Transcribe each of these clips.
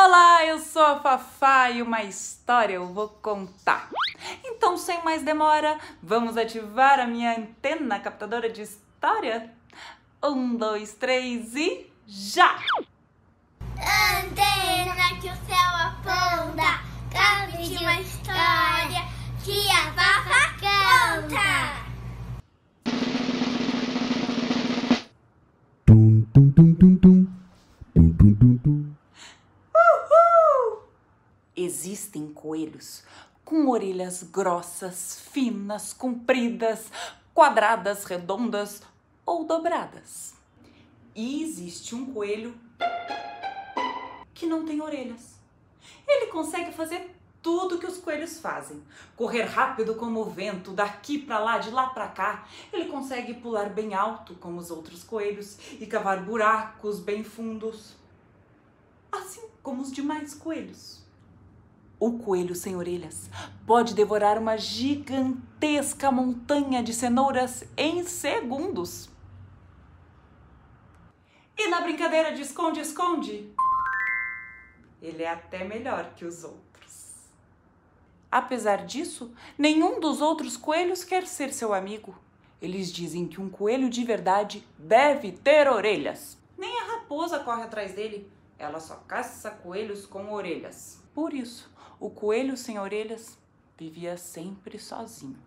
Olá, eu sou a Fafá e uma história eu vou contar. Então, sem mais demora, vamos ativar a minha antena captadora de história? 1, 2, 3 e já! Antena que o céu aponta, conte uma história que a Fafá conta. Existem coelhos com orelhas grossas, finas, compridas, quadradas, redondas ou dobradas. E existe um coelho que não tem orelhas. Ele consegue fazer tudo que os coelhos fazem. Correr rápido como o vento, daqui para lá, de lá para cá. Ele consegue pular bem alto como os outros coelhos e cavar buracos bem fundos, assim como os demais coelhos. O coelho sem orelhas pode devorar uma gigantesca montanha de cenouras em segundos. E na brincadeira de esconde-esconde, ele é até melhor que os outros. Apesar disso, nenhum dos outros coelhos quer ser seu amigo. Eles dizem que um coelho de verdade deve ter orelhas. Nem a raposa corre atrás dele. Ela só caça coelhos com orelhas. Por isso, o coelho sem orelhas vivia sempre sozinho.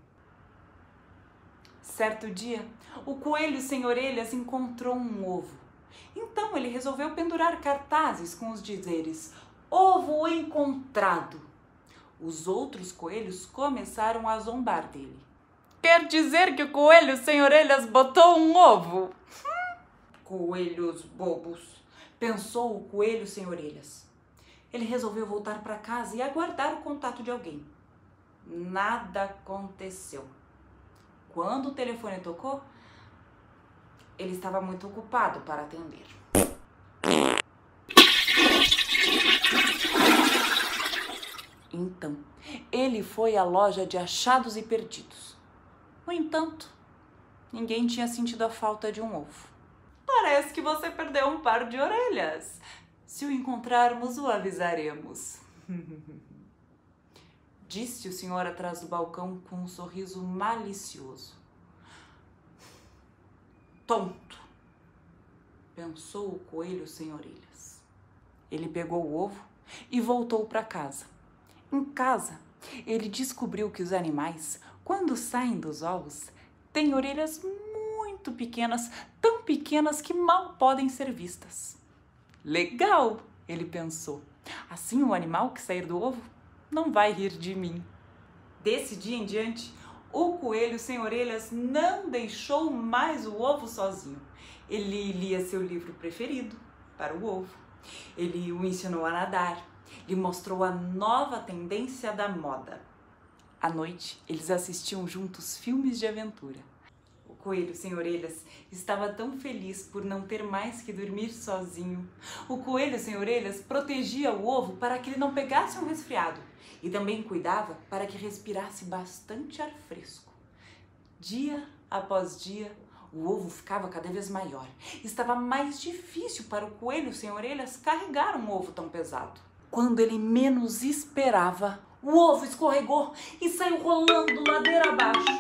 Certo dia, o coelho sem orelhas encontrou um ovo. Então ele resolveu pendurar cartazes com os dizeres: "Ovo encontrado". Os outros coelhos começaram a zombar dele. Quer dizer que o coelho sem orelhas botou um ovo? Coelhos bobos, pensou o coelho sem orelhas. Ele resolveu voltar para casa e aguardar o contato de alguém. Nada aconteceu. Quando o telefone tocou, ele estava muito ocupado para atender. Então, ele foi à loja de achados e perdidos. No entanto, ninguém tinha sentido a falta de um ovo. Parece que você perdeu um par de orelhas. Se o encontrarmos, o avisaremos. Disse o senhor atrás do balcão com um sorriso malicioso. Tonto, pensou o coelho sem orelhas. Ele pegou o ovo e voltou para casa. Em casa, ele descobriu que os animais, quando saem dos ovos, têm orelhas muito pequenas, tão pequenas que mal podem ser vistas. Legal, ele pensou. Assim o animal que sair do ovo não vai rir de mim. Desse dia em diante, o coelho sem orelhas não deixou mais o ovo sozinho. Ele lia seu livro preferido para o ovo. Ele o ensinou a nadar. Lhe mostrou a nova tendência da moda. À noite, eles assistiam juntos filmes de aventura. O coelho sem orelhas estava tão feliz por não ter mais que dormir sozinho. O coelho sem orelhas protegia o ovo para que ele não pegasse um resfriado e também cuidava para que respirasse bastante ar fresco. Dia após dia, o ovo ficava cada vez maior. Estava mais difícil para o coelho sem orelhas carregar um ovo tão pesado. Quando ele menos esperava, o ovo escorregou e saiu rolando ladeira abaixo.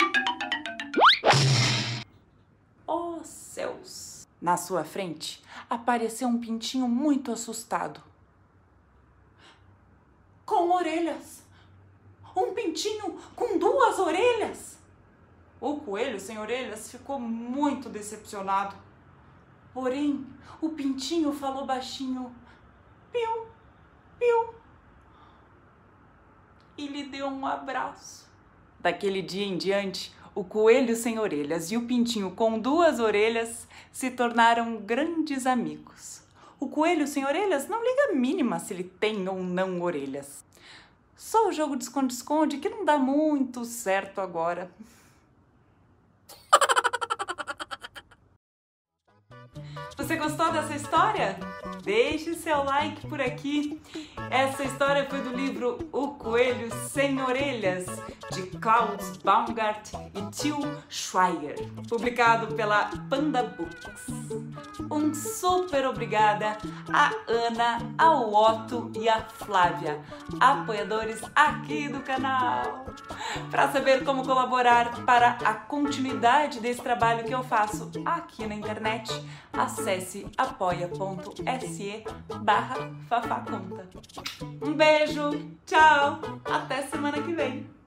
Oh, céus! Na sua frente, apareceu um pintinho muito assustado. Com orelhas! Um pintinho com 2 orelhas! O coelho sem orelhas ficou muito decepcionado. Porém, o pintinho falou baixinho: "Piu, piu", e lhe deu um abraço. Daquele dia em diante, o coelho sem orelhas e o pintinho com 2 orelhas se tornaram grandes amigos. O coelho sem orelhas não liga a mínima se ele tem ou não orelhas. Só o jogo de esconde-esconde que não dá muito certo agora. Você gostou dessa história? Deixe seu like por aqui. Essa história foi do livro O Coelho Sem Orelhas, de Klaus Baumgart e Til Schweiger, publicado pela Panda Books. Um super obrigada a Ana, ao Otto e a Flávia, apoiadores aqui do canal. Para saber como colaborar para a continuidade desse trabalho que eu faço aqui na internet, acesse apoia.se/fafaconta. Um beijo, tchau, até semana que vem.